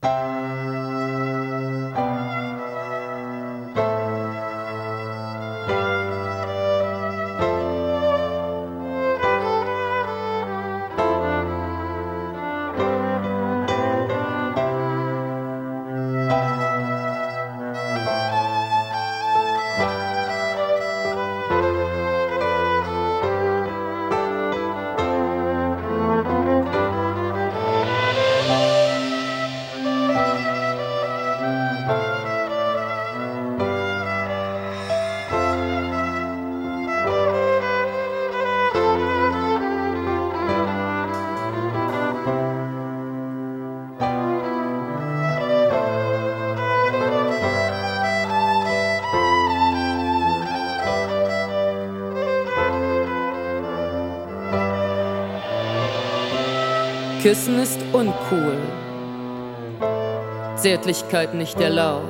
Küssen ist uncool, Zärtlichkeit nicht erlaubt.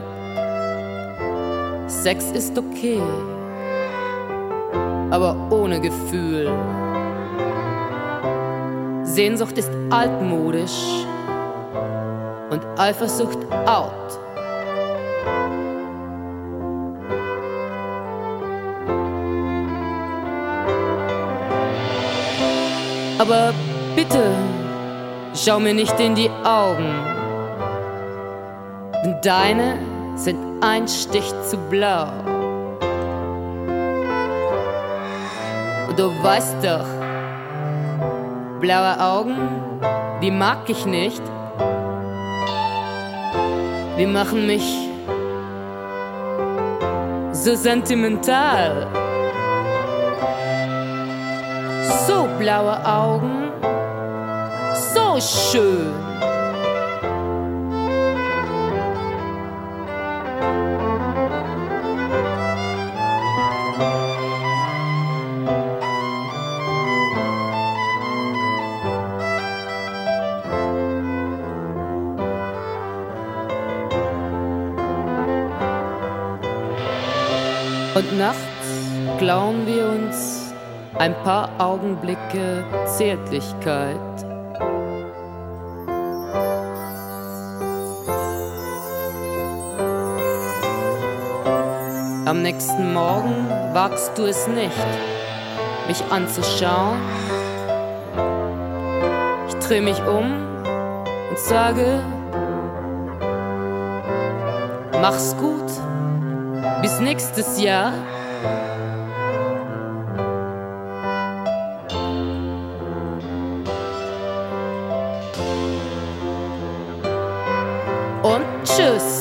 Sex ist okay, aber ohne Gefühl. Sehnsucht ist altmodisch und Eifersucht out. Aber bitte, schau mir nicht in die Augen, denn deine sind ein Stich zu blau. Und du weißt doch, blaue Augen, die mag ich nicht. Die machen mich so sentimental. So blaue Augen, so schön. Und nachts klauen wir uns ein paar Augenblicke Zärtlichkeit. Am nächsten Morgen wagst du es nicht, mich anzuschauen. Ich dreh mich um und sage, mach's gut, bis nächstes Jahr. Und tschüss.